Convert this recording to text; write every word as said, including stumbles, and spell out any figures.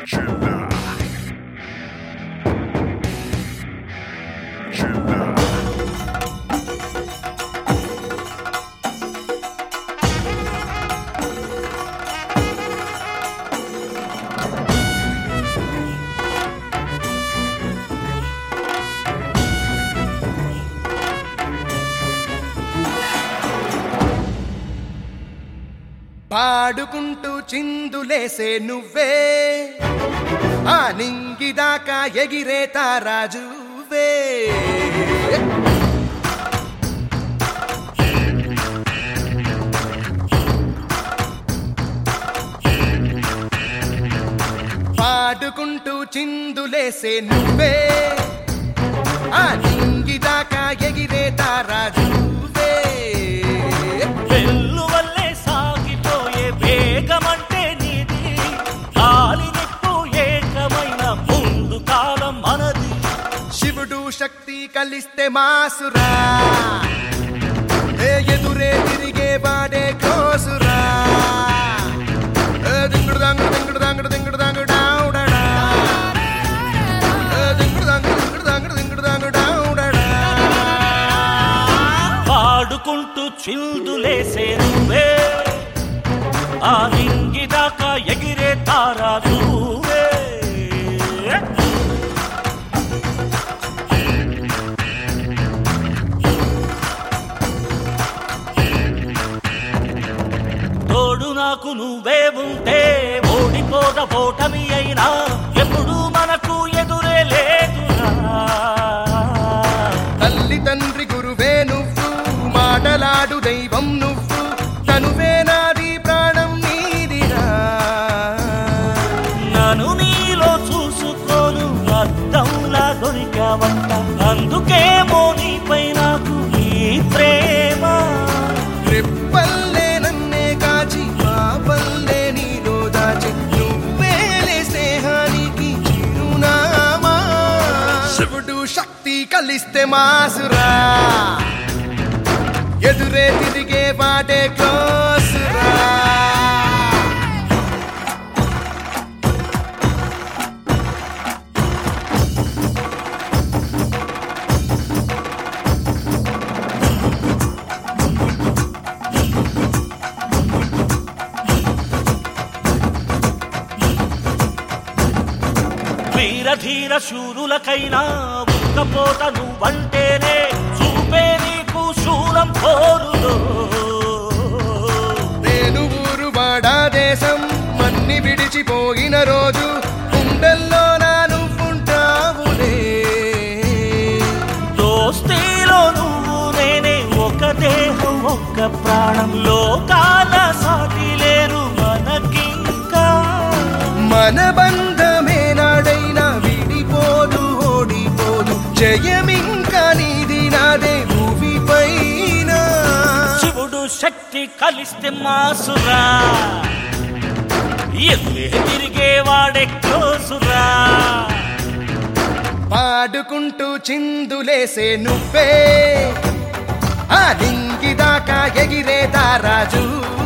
Chilla. Chilla. పాడుకుంటూ చిందులేసే నువ్వే ఆ నింగిదాకా ఎగిరే తారాజువే పాడుకుంటూ చిందులేసే నువ్వే ఆ నింగిదాకా ఎగిరే తారాజువే వేగమంటే నీది గాలి నిప్పు ఏకమైన ముందు కాలం మనది శివుడు శక్తి కలిస్తే మాసురా ఏ ఎదురే తిరిగే వాడే కోసురా దింగుడు దాంగుడు దింగుడు దాంగుడు దింగుడు దాంగుడు డావుడడా దింగుడు దాంగుడు దింగుడు దాంగుడు దింగుడు దాంగుడు డావుడడా పాడుకుంటూ చిందులేసే నువ్వే ఆ నింగిదాకా ఎగిరే తారా నువ్వే తోడు నాకు నువ్వే ఉంటే ఓడిపోద ఓటమి అయినా ఎప్పుడు మనకు ఎదురే లేదురా తల్లి తండ్రి గురువే నువ్వు మాటలాడు దైవం నువ్వు తనువే నాది ప్రాణం నీదిరా నన్ను నీలో చూసుకోను అద్దంలా దొరికావంట అందుకేమో నీపై నాకు ఈ ప్రేమ రెప్పల్లే నన్నే కాచి మా పల్లె నీలో దాచి నువ్వేలే స్నేహానికి చిరునామా శివుడు శక్తి కలిస్తే మాసురా ఎదురే తిరిగే వాడే కోసురా వీరధీర శూరులకైనా ఉక్కపోత నువ్వంటేనే చూపే నీకు శూలం పోరులో నేను ఊరు వాడా దేశం మన్ని విడిచిపోయిన రోజు గుండెల్లో నా నువ్వుంటావులే దోస్తీలో నువ్వు నేనే ఒక దేహం ఒక్క ప్రాణం లోకాల సాటి లేరు మనకింకా మన బంధమే నాడైనా విడిపోదు ఓడిపోదు జయమింకా నీది నాదే భూమి పైన శివుడు శక్తి కలిస్తే మాసురా ఎదురే తిరిగే వాడే కోసురా పాడుకుంటూ చిందులేసే నువ్వే ఆ లింగిదాకా ఎగిరే తారాజు